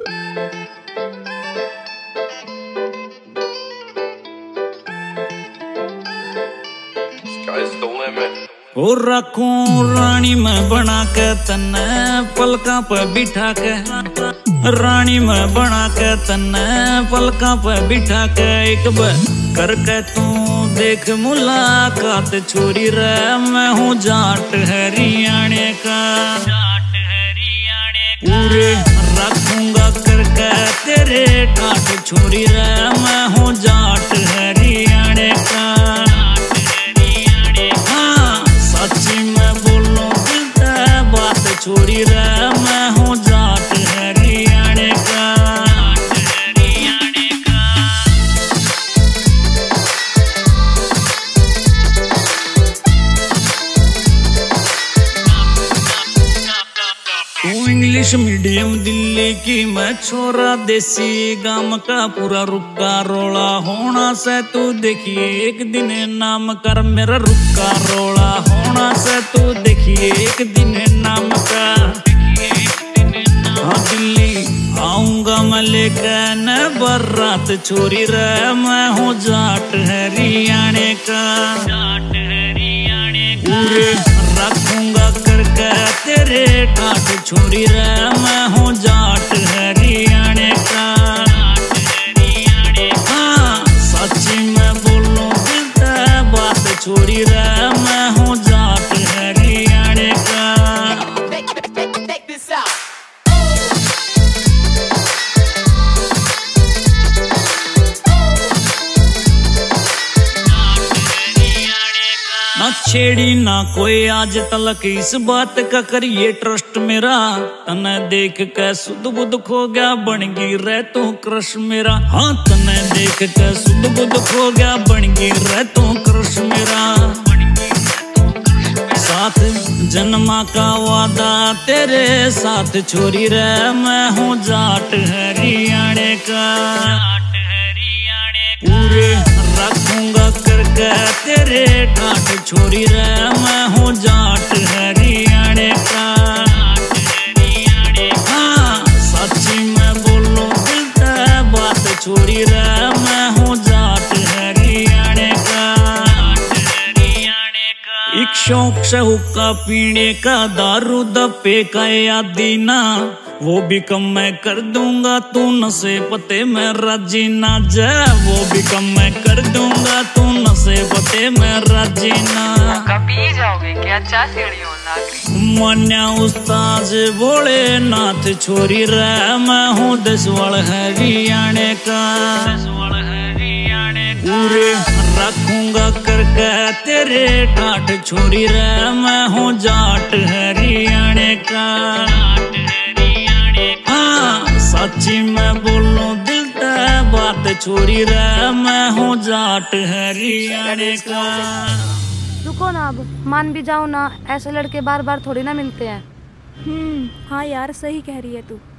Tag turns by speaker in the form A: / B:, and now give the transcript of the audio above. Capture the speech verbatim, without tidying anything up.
A: और रखूं रानी में बना के तन्ने पलका पे बिठा के, रानी में बना के तन्ने पलका पे बिठा के, एक बार करके तू देख मुलाकात छोरी रे, मैं हूँ जाट हरियाणे का, पूरे रखूंगा करके तेरे ठाट छोरी रे, मैं हूँ जाट हरियाणे का। छोरी रे मैं हूँ जाट हरियाणे का, हरियाणे का। तू इंग्लिश मीडियम दिल्ली की, मैं छोरा देसी गांव का, पूरा रुक्का रोला होना से तू देखिए एक दिन नाम कर, मेरा रुक्का रोला होना से तू देखिए एक दिन नाम का। हाँ दिल्ली आऊंगा मैं लेकर न बारात छोरी रे, मैं हूँ जाट हरियाणे का, जाट हरियाणे का। पूरे रखूंगा करके तेरे ठाट छोरी रे, मैं हूँ जाट हरियाणे का, हरियाणे का। हाँ सच्ची मैं बोलूं दिल से बात छोरी रे, मैं हूँ जाट हरियाणे का। ना छेड़ी ना कोई आज तलक इस बात का करिए ट्रस्ट मेरा, तने देख के सुध बुध खो गया बन गई रे तू क्रश मेरा। हाँ तने देख के सुध बुध खो गया बन गई रे तू क्रश मेरा। साथ जन्मा का वादा तेरे साथ छोरी रे, मैं हूँ जाट हरियाणे का, पूरे रखूंगा करके तेरे ठाट छोरी रे, मैं हूँ जाट हरियाणे का। हाँ सच्ची मैं बोलूं दिल से बात छोरी रे, मैं हूँ जाट हरियाणे का। एक शौक से हुक्का पीने का, दारू दप्पे का यादी ना, वो भी कम मैं कर दूंगा तू नशे पते में राजी ना जा, वो भी कम मैं कर दूंगा तू नशे पते में राजी ना।
B: पी जाओगे क्या? चार सीढ़ियों ना
A: मान्या उस्ताद बोले नाथ छोरी रे, मैं हूँ दसवाल हरियाणे का, पूरे रखूंगा करके तेरे ठाट छोरी रे, मैं हूँ जाट हरियाणे का। हाँ सच्ची मैं बोलूं दिल से बात छोरी रे, मैं हूँ जाट हरियाणे का।
C: रुको ना, अब मान भी जाओ ना, ऐसे लड़के बार बार थोड़ी ना मिलते हैं।
D: हम्म हाँ यार सही कह रही है तू।